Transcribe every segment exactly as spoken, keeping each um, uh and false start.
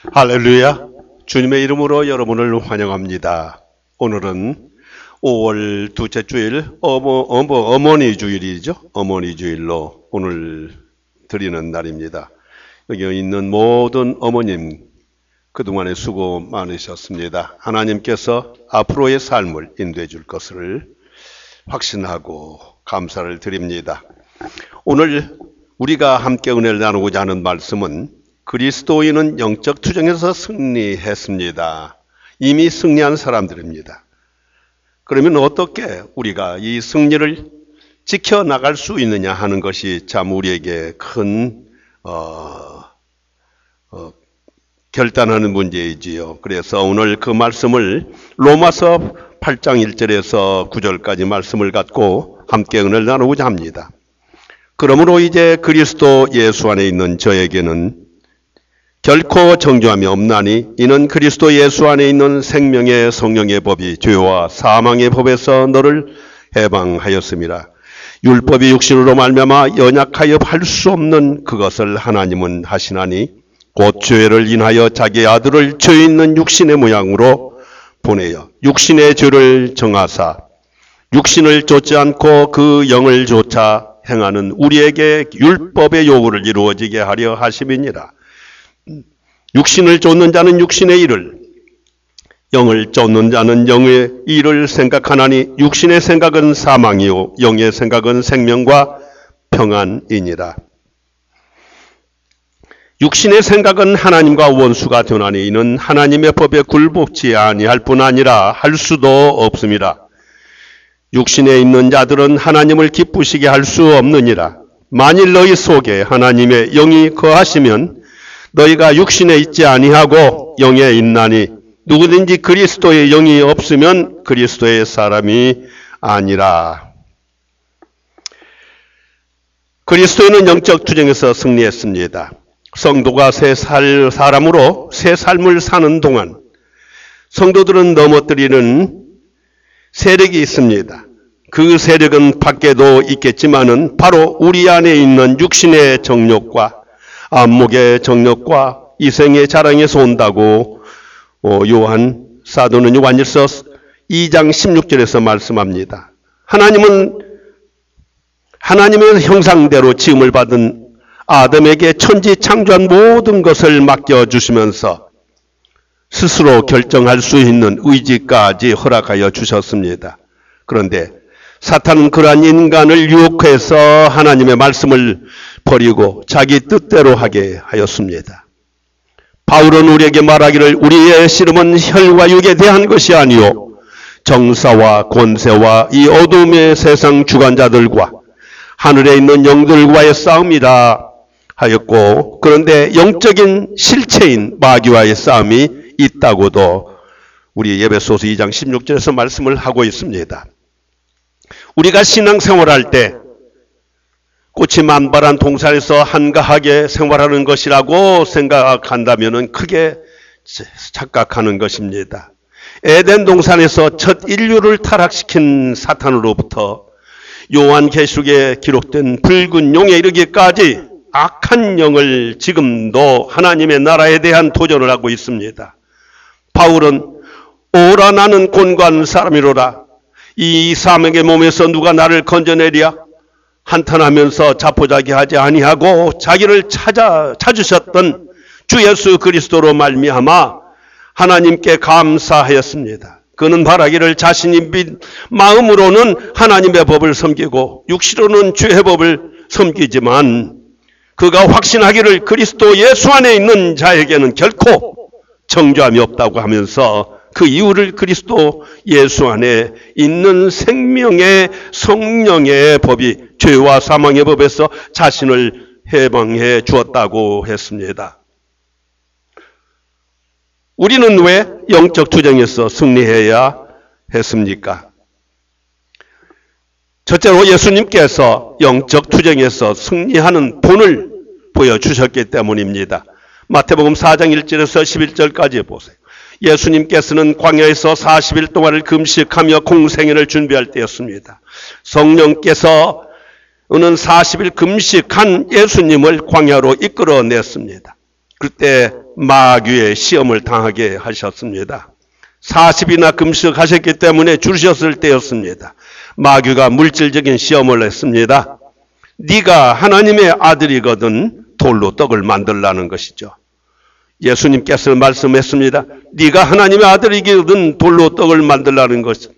할렐루야. 주님의 이름으로 여러분을 환영합니다. 오늘은 오월 둘째 주일 어머, 어머, 어머니 주일이죠. 어머니 주일로 오늘 드리는 날입니다. 여기 있는 모든 어머님 그동안에 수고 많으셨습니다. 하나님께서 앞으로의 삶을 인도해 줄 것을 확신하고 감사를 드립니다. 오늘 우리가 함께 은혜를 나누고자 하는 말씀은 그리스도인은 영적 투쟁에서 승리했습니다. 이미 승리한 사람들입니다. 그러면 어떻게 우리가 이 승리를 지켜나갈 수 있느냐 하는 것이 참 우리에게 큰 어, 어, 결단하는 문제이지요. 그래서 오늘 그 말씀을 로마서 팔 장 일 절에서 구 절까지 말씀을 갖고 함께 은혜를 나누고자 합니다. 그러므로 이제 그리스도 예수 안에 있는 저에게는 결코 정죄함이 없나니 이는 그리스도 예수 안에 있는 생명의 성령의 법이 죄와 사망의 법에서 너를 해방하였음이라. 율법이 육신으로 말미암아 연약하여 할 수 없는 그것을 하나님은 하시나니 곧 죄를 인하여 자기 아들을 죄 있는 육신의 모양으로 보내어 육신의 죄를 정하사 육신을 좇지 않고 그 영을 좇아 행하는 우리에게 율법의 요구를 이루어지게 하려 하심이니라. 육신을 좇는 자는 육신의 일을, 영을 좇는 자는 영의 일을 생각하나니 육신의 생각은 사망이요 영의 생각은 생명과 평안이니라. 육신의 생각은 하나님과 원수가 되나니 이는 하나님의 법에 굴복지 아니할 뿐 아니라 할 수도 없음이라. 육신에 있는 자들은 하나님을 기쁘시게 할 수 없느니라. 만일 너희 속에 하나님의 영이 거하시면 너희가 육신에 있지 아니하고 영에 있나니 누구든지 그리스도의 영이 없으면 그리스도의 사람이 아니라. 그리스도인은 영적 투쟁에서 승리했습니다. 성도가 새 살 사람으로 새 삶을 사는 동안 성도들은 넘어뜨리는 세력이 있습니다. 그 세력은 밖에도 있겠지만은 바로 우리 안에 있는 육신의 정욕과 안목의 정욕과 이생의 자랑에서 온다고 요한 사도는 요한일서 이 장 십육 절에서 말씀합니다. 하나님은 하나님의 형상대로 지음을 받은 아담에게 천지 창조한 모든 것을 맡겨주시면서 스스로 결정할 수 있는 의지까지 허락하여 주셨습니다. 그런데 사탄은 그러한 인간을 유혹해서 하나님의 말씀을 버리고 자기 뜻대로 하게 하였습니다. 바울은 우리에게 말하기를 우리의 씨름은 혈과 육에 대한 것이 아니요 정사와 권세와 이 어둠의 세상 주관자들과 하늘에 있는 영들과의 싸움이라 하였고, 그런데 영적인 실체인 마귀와의 싸움이 있다고도 우리 에베소서 이 장 십육 절에서 말씀을 하고 있습니다. 우리가 신앙생활할 때 꽃이 만발한 동산에서 한가하게 생활하는 것이라고 생각한다면 크게 착각하는 것입니다. 에덴 동산에서 첫 인류를 타락시킨 사탄으로부터 요한계시록에 기록된 붉은 용에 이르기까지 악한 영을 지금도 하나님의 나라에 대한 도전을 하고 있습니다. 바울은 오라 나는 곤고한 사람이로라. 이 사명의 몸에서 누가 나를 건져내랴. 한탄하면서 자포자기하지 아니하고 자기를 찾아 찾으셨던 주 예수 그리스도로 말미암아 하나님께 감사하였습니다. 그는 바라기를 자신이 믿 마음으로는 하나님의 법을 섬기고 육시로는 주의 법을 섬기지만 그가 확신하기를 그리스도 예수 안에 있는 자에게는 결코 정죄함이 없다고 하면서 그 이유를 그리스도 예수 안에 있는 생명의 성령의 법이 죄와 사망의 법에서 자신을 해방해 주었다고 했습니다. 우리는 왜 영적 투쟁에서 승리해야 했습니까? 첫째로 예수님께서 영적 투쟁에서 승리하는 본을 보여주셨기 때문입니다. 마태복음 사 장 일 절에서 십일 절까지 보세요. 예수님께서는 광야에서 사십 일 동안을 금식하며 공생애를 준비할 때였습니다. 성령께서는 사십 일 금식한 예수님을 광야로 이끌어냈습니다. 그때 마귀의 시험을 당하게 하셨습니다. 사십 일이나 금식하셨기 때문에 줄으셨을 때였습니다. 마귀가 물질적인 시험을 했습니다. 네가 하나님의 아들이거든 돌로 떡을 만들라는 것이죠. 예수님께서 말씀했습니다. 네가 하나님의 아들이거든 돌로 떡을 만들라는 것.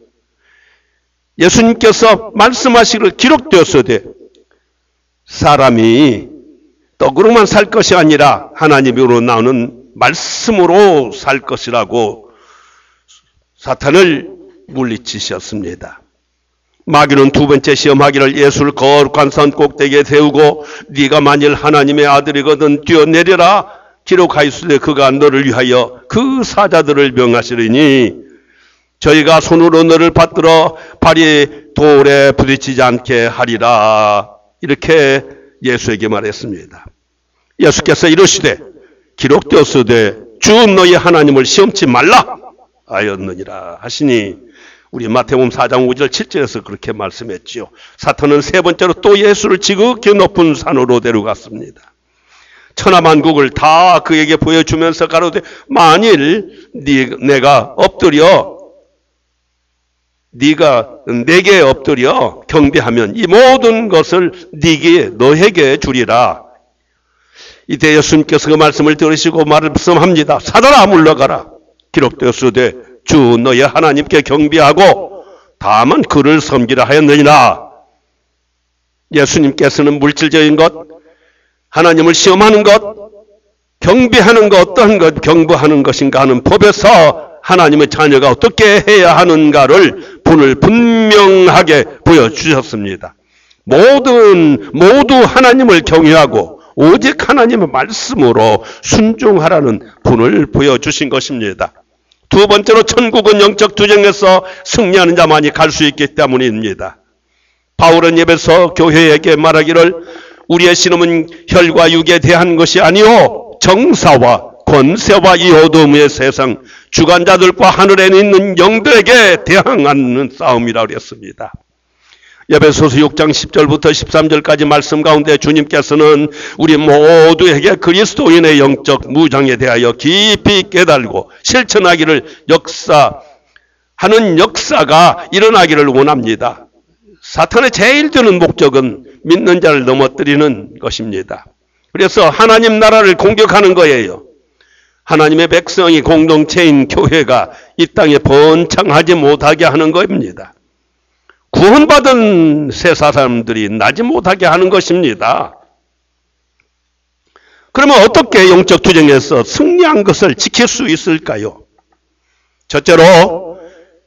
예수님께서 말씀하시기를 기록되었으되 사람이 떡으로만 살 것이 아니라 하나님으로 나오는 말씀으로 살 것이라고 사탄을 물리치셨습니다. 마귀는 두 번째 시험하기를 예수를 거룩한 산 꼭대기에 세우고 네가 만일 하나님의 아들이거든 뛰어내려라 기록하였으되 그가 너를 위하여 그 사자들을 명하시리니 저희가 손으로 너를 받들어 발이 돌에 부딪히지 않게 하리라. 이렇게 예수에게 말했습니다. 예수께서 이르시되 기록되었으되 주 너희 하나님을 시험치 말라 하였느니라 하시니 우리 마태복음 사 장 오 절 칠 절에서 그렇게 말씀했지요. 사탄은 세 번째로 또 예수를 지극히 높은 산으로 데려갔습니다. 천하만국을 다 그에게 보여주면서 가로되 만일 네, 내가 엎드려 네가 내게 엎드려 경배하면 이 모든 것을 네게 너에게 주리라. 이때 예수님께서 그 말씀을 들으시고 말씀합니다. 사단아 물러가라. 기록되었으되 주 너의 하나님께 경배하고 다만 그를 섬기라 하였느니라. 예수님께서는 물질적인 것, 하나님을 시험하는 것, 경배하는 것, 어떠한 것, 경배하는 것인가 하는 법에서 하나님의 자녀가 어떻게 해야 하는가를 분을 분명하게 보여주셨습니다. 모든 모두 하나님을 경외하고 오직 하나님의 말씀으로 순종하라는 분을 보여주신 것입니다. 두 번째로 천국은 영적 투쟁에서 승리하는 자만이 갈 수 있기 때문입니다. 바울은 에베소 교회에게 말하기를 우리의 신음은 혈과 육에 대한 것이 아니요 정사와 권세와 이 어둠의 세상 주관자들과 하늘에 있는 영들에게 대항하는 싸움이라고 그랬습니다. 에베소서 육 장 십 절부터 십삼 절까지 말씀 가운데 주님께서는 우리 모두에게 그리스도인의 영적 무장에 대하여 깊이 깨달고 실천하기를 역사하는 역사가 일어나기를 원합니다. 사탄의 제일 드는 목적은 믿는 자를 넘어뜨리는 것입니다. 그래서 하나님 나라를 공격하는 거예요. 하나님의 백성이 공동체인 교회가 이 땅에 번창하지 못하게 하는 겁니다. 구원받은 새 사람들이 나지 못하게 하는 것입니다. 그러면 어떻게 영적 투쟁에서 승리한 것을 지킬 수 있을까요? 첫째로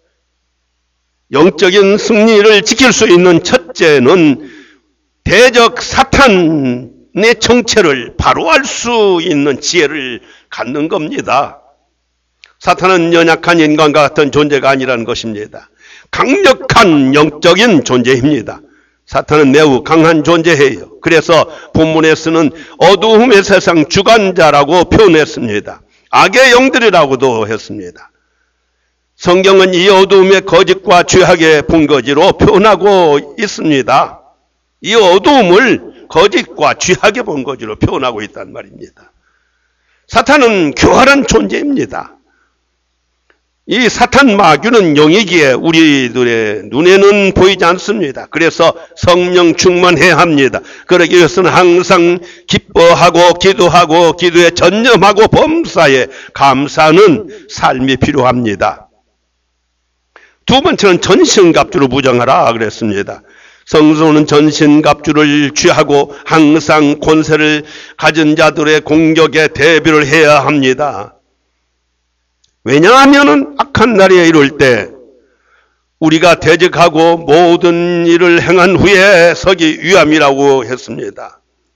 영적인 승리를 지킬 수 있는 첫째는 대적 사탄의 정체를 바로 알 수 있는 지혜를 갖는 겁니다. 사탄은 연약한 인간과 같은 존재가 아니라는 것입니다. 강력한 영적인 존재입니다. 사탄은 매우 강한 존재예요. 그래서 본문에서는 어두움의 세상 주관자라고 표현했습니다. 악의 영들이라고도 했습니다. 성경은 이 어두움의 거짓과 죄악의 본거지로 표현하고 있습니다. 이 어두움을 거짓과 죄악의 본거지로 표현하고 있단 말입니다. 사탄은 교활한 존재입니다. 이 사탄 마귀는 영이기에 우리들의 눈에는 보이지 않습니다. 그래서 성령 충만해야 합니다. 그러기 위해서는 항상 기뻐하고 기도하고 기도에 전념하고 범사에 감사하는 삶이 필요합니다. 두 번째는 전신갑주로 무장하라 그랬습니다. 성도는 전신갑주를 취하고 항상 권세를 가진 자들의 공격에 대비를 해야 합니다. 왜냐하면 악한 날에 이룰 때 우리가 대적하고 모든 일을 행한 후에 서기 위함이라고 했습니다.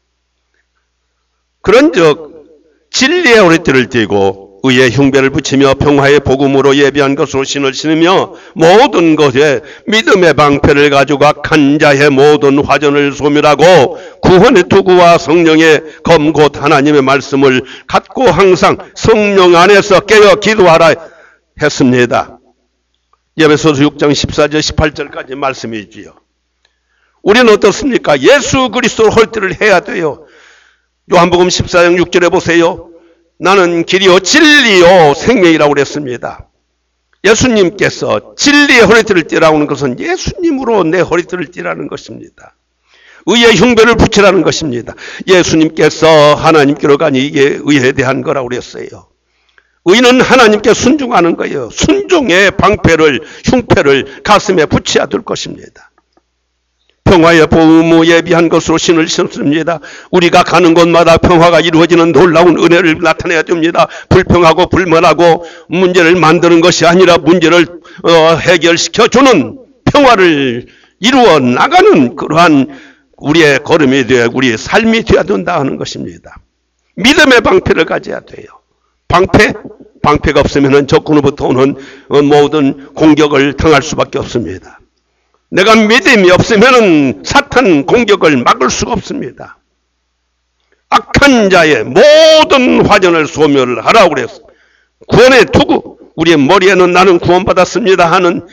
그런즉 진리의 오리띠를 띠고 의의 흉배를 붙이며 평화의 복음으로 예비한 것으로 신을 신으며 모든 것에 믿음의 방패를 가지고 악한 자의 모든 화전을 소멸하고 구원의 투구와 성령의 검 곧 하나님의 말씀을 갖고 항상 성령 안에서 깨어 기도하라 했습니다. 에베소서 육 장 십사 절 십팔 절까지 말씀이지요. 우리는 어떻습니까? 예수 그리스도로 홀대를 해야 돼요. 요한복음 십사 장 육 절에 보세요. 나는 길이요 진리요 생명이라고 그랬습니다. 예수님께서 진리의 허리띠를 띠라고 하는 것은 예수님으로 내 허리띠를 띠라는 것입니다. 의의 흉배를 붙이라는 것입니다. 예수님께서 하나님께로 가니 이게 의에 대한 거라고 그랬어요. 의는 하나님께 순종하는 거예요. 순종의 방패를, 흉패를 가슴에 붙여야 될 것입니다. 평화의 보호무 예비한 것으로 신을 신습니다. 우리가 가는 곳마다 평화가 이루어지는 놀라운 은혜를 나타내야 됩니다. 불평하고 불만하고 문제를 만드는 것이 아니라 문제를 어, 해결시켜주는 평화를 이루어 나가는 그러한 우리의 걸음이 되어 우리의 삶이 되어야 된다 하는 것입니다. 믿음의 방패를 가져야 돼요. 방패? 방패가 없으면 적군으로부터 오는 모든 공격을 당할 수밖에 없습니다. 내가 믿음이 없으면 사탄 공격을 막을 수가 없습니다. 악한 자의 모든 화전을 소멸을 하라고 그랬어. 구원의 투구, 우리의 머리에는 나는 구원받았습니다 하는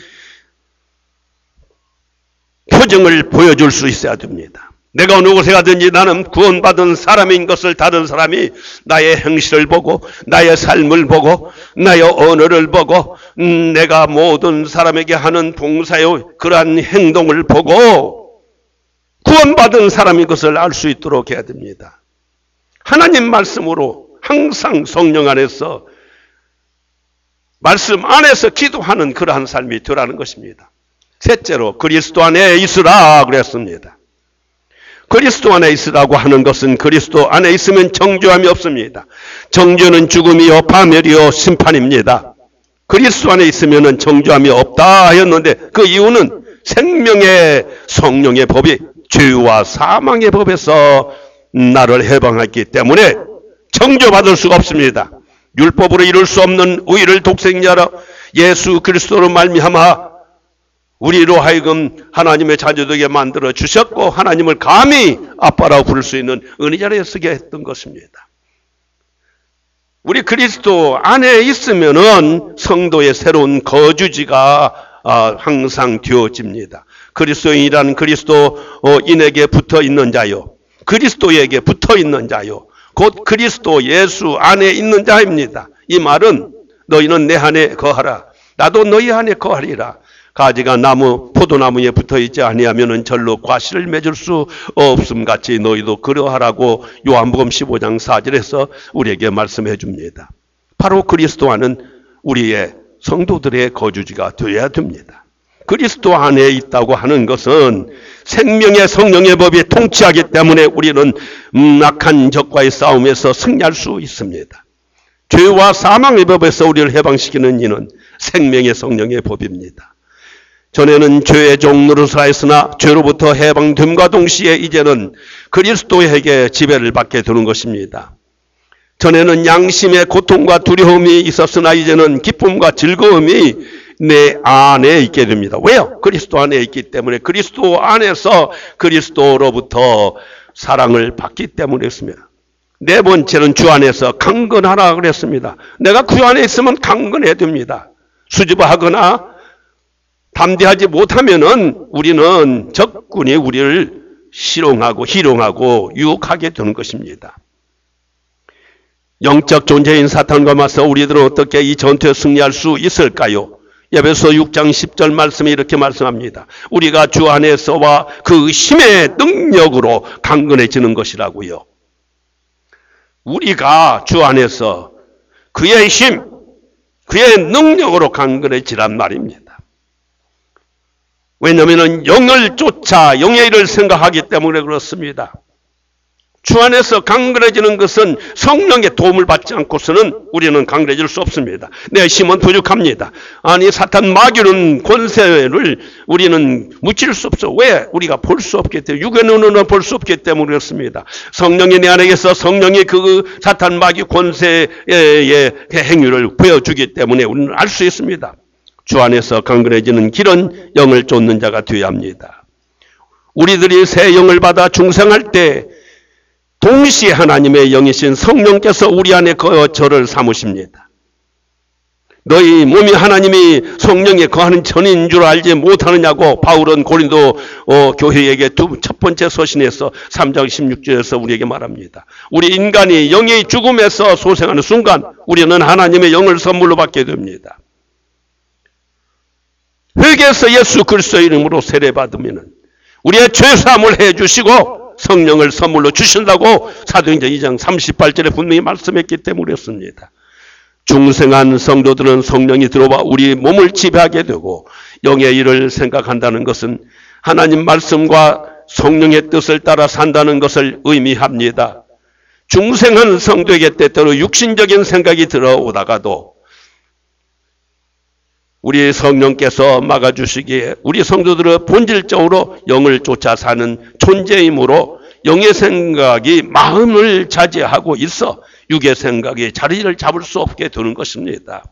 표정을 보여줄 수 있어야 됩니다. 내가 어느 곳에 가든지 나는 구원받은 사람인 것을 다른 사람이 나의 행실을 보고 나의 삶을 보고 나의 언어를 보고 음, 내가 모든 사람에게 하는 봉사의 그러한 행동을 보고 구원받은 사람인 것을 알 수 있도록 해야 됩니다. 하나님 말씀으로 항상 성령 안에서 말씀 안에서 기도하는 그러한 삶이 되라는 것입니다. 셋째로 그리스도 안에 있으라 그랬습니다. 그리스도 안에 있으라고 하는 것은 그리스도 안에 있으면 정죄함이 없습니다. 정죄는 죽음이요 파멸이요 심판입니다. 그리스도 안에 있으면 정죄함이 없다 하였는데 그 이유는 생명의 성령의 법이 죄와 사망의 법에서 나를 해방했기 때문에 정죄받을 수가 없습니다. 율법으로 이룰 수 없는 의를 독생자로 예수 그리스도로 말미암아 우리로 하여금 하나님의 자녀되게 만들어 주셨고 하나님을 감히 아빠라고 부를 수 있는 은혜 자리에 서게 했던 것입니다. 우리 그리스도 안에 있으면은 성도의 새로운 거주지가 항상 되어집니다. 그리스도인이란 그리스도인에게 붙어 있는 자요, 그리스도에게 붙어 있는 자요, 곧 그리스도 예수 안에 있는 자입니다. 이 말은 너희는 내 안에 거하라, 나도 너희 안에 거하리라. 가지가 나무, 포도나무에 붙어 있지 아니하면은 절로 과실을 맺을 수 없음 같이 너희도 그러하라고 요한복음 십오 장 사 절에서 우리에게 말씀해 줍니다. 바로 그리스도 안은 우리의 성도들의 거주지가 되어야 됩니다. 그리스도 안에 있다고 하는 것은 생명의 성령의 법이 통치하기 때문에 우리는 악한 적과의 싸움에서 승리할 수 있습니다. 죄와 사망의 법에서 우리를 해방시키는 이는 생명의 성령의 법입니다. 전에는 죄의 종 노릇을 하였으나 죄로부터 해방됨과 동시에 이제는 그리스도에게 지배를 받게 되는 것입니다. 전에는 양심의 고통과 두려움이 있었으나 이제는 기쁨과 즐거움이 내 안에 있게 됩니다. 왜요? 그리스도 안에 있기 때문에, 그리스도 안에서 그리스도로부터 사랑을 받기 때문이었습니다. 네 번째는 주 안에서 강건하라 그랬습니다. 내가 그 안에 있으면 강건해야 됩니다. 수줍어하거나 담대하지 못하면은 우리는 적군이 우리를 실용하고 희롱하고 유혹하게 되는 것입니다. 영적 존재인 사탄과 맞서 우리들은 어떻게 이 전투에 승리할 수 있을까요? 에베소 육 장 십 절 말씀이 이렇게 말씀합니다. 우리가 주 안에서와 그 힘의 능력으로 강건해지는 것이라고요. 우리가 주 안에서 그의 힘, 그의 능력으로 강건해지란 말입니다. 왜냐하면 영을 쫓아 영의 일을 생각하기 때문에 그렇습니다. 주 안에서 강건해지는 것은 성령의 도움을 받지 않고서는 우리는 강건해질 수 없습니다. 내 힘은 부족합니다. 아니 사탄 마귀는 권세를 우리는 무칠 수 없어. 왜? 우리가 볼 수 없기 때문에, 육의 눈으로는 볼 수 없기 때문에 그렇습니다. 성령이 내 안에 있어 성령이 그 사탄 마귀 권세의 행위를 보여주기 때문에 우리는 알 수 있습니다. 주 안에서 강건해지는 길은 영을 쫓는 자가 되어야 합니다. 우리들이 새 영을 받아 중생할 때 동시에 하나님의 영이신 성령께서 우리 안에 거처를 삼으십니다. 너희 몸이 하나님이 성령에 거하는 전인 줄 알지 못하느냐고 바울은 고린도 어, 교회에게 두, 첫 번째 서신에서 삼 장 십육 절에서 우리에게 말합니다. 우리 인간이 영의 죽음에서 소생하는 순간 우리는 하나님의 영을 선물로 받게 됩니다. 회개해서 예수 그리스도의 이름으로 세례받으면 우리의 죄사함을 해주시고 성령을 선물로 주신다고 사도행전 이 장 삼십팔 절에 분명히 말씀했기 때문이었습니다. 중생한 성도들은 성령이 들어와 우리 몸을 지배하게 되고 영의 일을 생각한다는 것은 하나님 말씀과 성령의 뜻을 따라 산다는 것을 의미합니다. 중생한 성도에게 때때로 육신적인 생각이 들어오다가도 우리 성령께서 막아주시기에 우리 성도들은 본질적으로 영을 쫓아 사는 존재이므로 영의 생각이 마음을 차지하고 있어 육의 생각이 자리를 잡을 수 없게 되는 것입니다.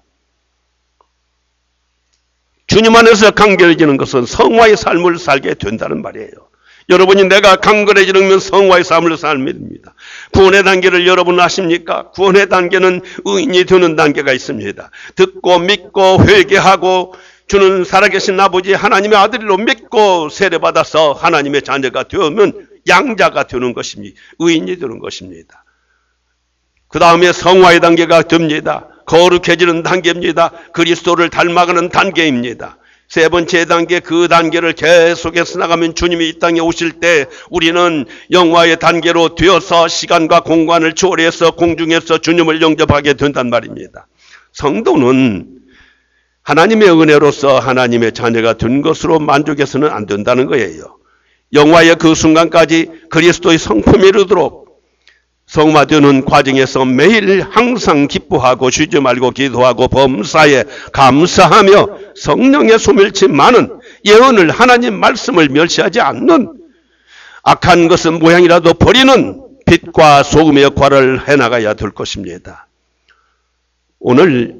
주님 안에서 강건해지는 것은 성화의 삶을 살게 된다는 말이에요. 여러분이 내가 강건해지는 성화의 삶을 삶입니다. 구원의 단계를 여러분 아십니까? 구원의 단계는 의인이 되는 단계가 있습니다. 듣고 믿고 회개하고 주는 살아계신 아버지 하나님의 아들로 믿고 세례받아서 하나님의 자녀가 되면 양자가 되는 것입니다. 의인이 되는 것입니다. 그 다음에 성화의 단계가 됩니다. 거룩해지는 단계입니다. 그리스도를 닮아가는 단계입니다. 세 번째 단계, 그 단계를 계속해서 나가면 주님이 이 땅에 오실 때 우리는 영화의 단계로 되어서 시간과 공간을 초월해서 공중에서 주님을 영접하게 된단 말입니다. 성도는 하나님의 은혜로서 하나님의 자녀가 된 것으로 만족해서는 안 된다는 거예요. 영화의 그 순간까지 그리스도의 성품에 이르도록 성화되는 과정에서 매일 항상 기뻐하고 쉬지 말고 기도하고 범사에 감사하며 성령의 소멸치 많은 예언을 하나님 말씀을 멸시하지 않는 악한 것은 모양이라도 버리는 빛과 소금의 역할을 해나가야 될 것입니다. 오늘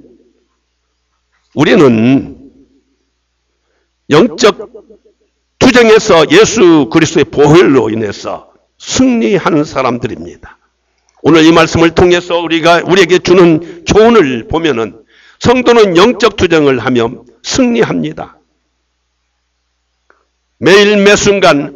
우리는 영적 투쟁에서 예수 그리스도의 보혈로 인해서 승리하는 사람들입니다. 오늘 이 말씀을 통해서 우리가 우리에게 주는 교훈을 보면은 성도는 영적 투쟁을 하며 승리합니다. 매일 매 순간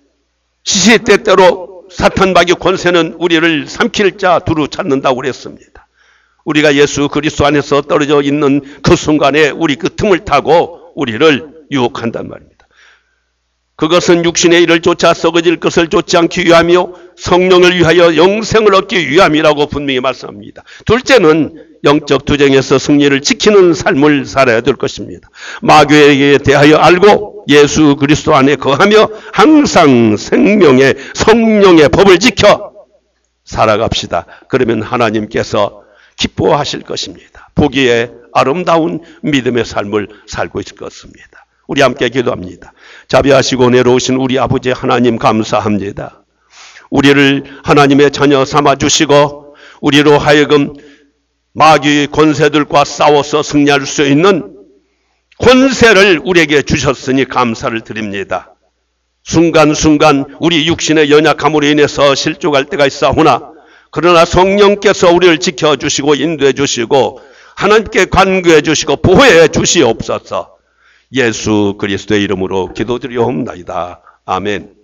시시때때로 사탄마귀 권세는 우리를 삼킬 자 두루 찾는다고 그랬습니다. 우리가 예수 그리스도 안에서 떨어져 있는 그 순간에 우리 그 틈을 타고 우리를 유혹한단 말입니다. 그것은 육신의 일을 쫓아 썩어질 것을 쫓지 않기 위하며 성령을 위하여 영생을 얻기 위함이라고 분명히 말씀합니다. 둘째는 영적 투쟁에서 승리를 지키는 삶을 살아야 될 것입니다. 마귀에게 대하여 알고 예수 그리스도 안에 거하며 항상 생명의 성령의 법을 지켜 살아갑시다. 그러면 하나님께서 기뻐하실 것입니다. 보기에 아름다운 믿음의 삶을 살고 있을 것입니다. 우리 함께 기도합니다. 자비하시고 내려오신 우리 아버지 하나님 감사합니다. 우리를 하나님의 자녀 삼아주시고 우리로 하여금 마귀 권세들과 싸워서 승리할 수 있는 권세를 우리에게 주셨으니 감사를 드립니다. 순간순간 우리 육신의 연약함으로 인해서 실족할 때가 있사오나 그러나 성령께서 우리를 지켜주시고 인도해 주시고 하나님께 간구해 주시고 보호해 주시옵소서. 예수 그리스도의 이름으로 기도드리옵나이다. 아멘.